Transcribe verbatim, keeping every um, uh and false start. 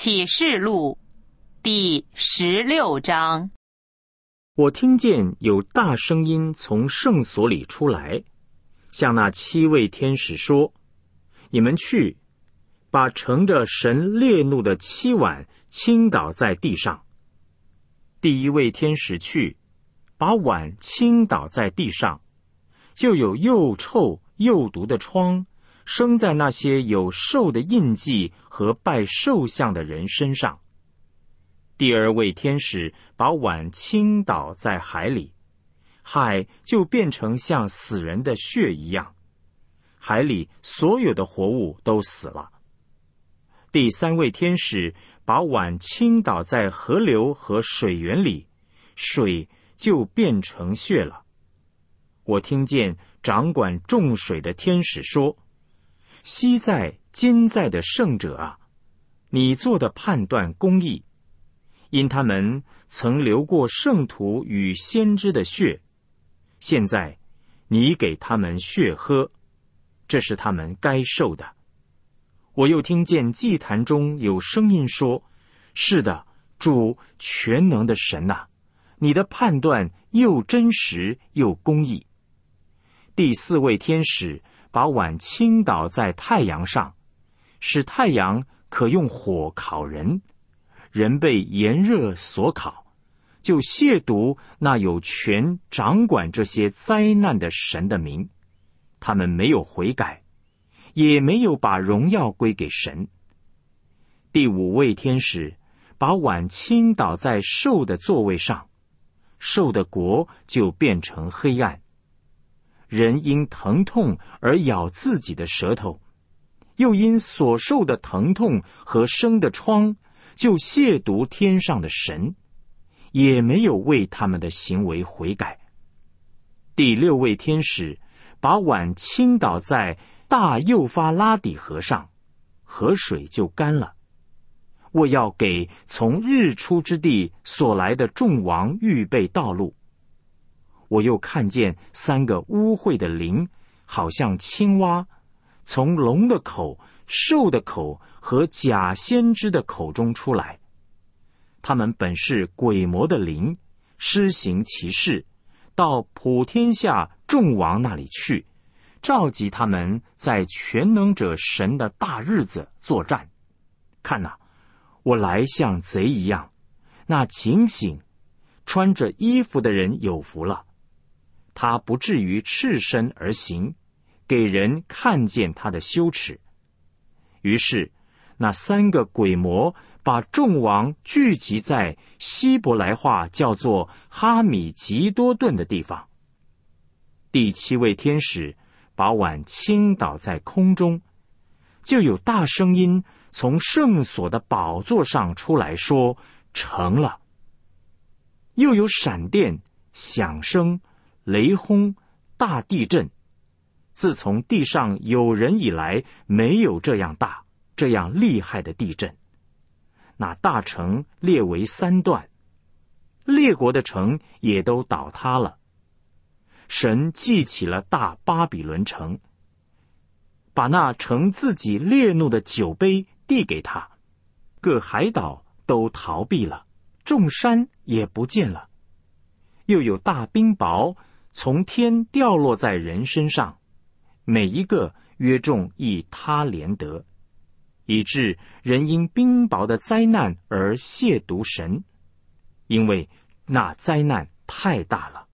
启示录第十六章。 我听见有大声音从圣所里出来，向那七位天使说：你们去，把盛着神烈怒的七碗倾倒在地上。第一位天使去，把碗倾倒在地上，就有又臭又毒的疮生在那些有兽的印记和拜兽像的人身上。第二位天使把碗倾倒在海里，海就变成像死人的血一样，海里所有的活物都死了。第三位天使把碗倾倒在河流和水源里，水就变成血了。我听见掌管众水的天使说：昔在今在的圣者啊，你做的判断公义，因他们曾流过圣徒与先知的血，现在你给他们血喝，这是他们该受的。我又听见祭坛中有声音说：是的，主全能的神啊，你的判断又真实又公义。第四位天使把碗倾倒在太阳上，使太阳可用火烤人，人被炎热所烤，就亵渎那有权掌管这些灾难的神的名。他们没有悔改，也没有把荣耀归给神。第五位天使把碗倾倒在兽的座位上，兽的国就变成黑暗。人因疼痛而咬自己的舌头，又因所受的疼痛和生的疮，就亵渎天上的神，也没有为他们的行为悔改。第六位天使把碗倾倒在大幼发拉底河上，河水就干了。我要给从日出之地所来的众王预备道路。我又看见三个污秽的灵，好像青蛙，从龙的口、兽的口和假先知的口中出来。他们本是鬼魔的灵，施行其事，到普天下众王那里去，召集他们在全能者神的大日子作战。看哪，我来像贼一样，那警醒穿着衣服的人有福了，他不至于赤身而行，给人看见他的羞耻。于是那三个鬼魔把众王聚集在希伯来话叫做哈米吉多顿的地方。第七位天使把碗倾倒在空中，就有大声音从圣所的宝座上出来说：成了。又有闪电、响声、雷轰、大地震，自从地上有人以来，没有这样大、这样厉害的地震。那大城列为三段，列国的城也都倒塌了。神记起了大巴比伦城，把那盛自己烈怒的酒杯递给他，各海岛都逃避了，众山也不见了。又有大冰雹从天掉落在人身上，每一个约重一他连得，以致人因冰雹的灾难而亵渎神，因为那灾难太大了。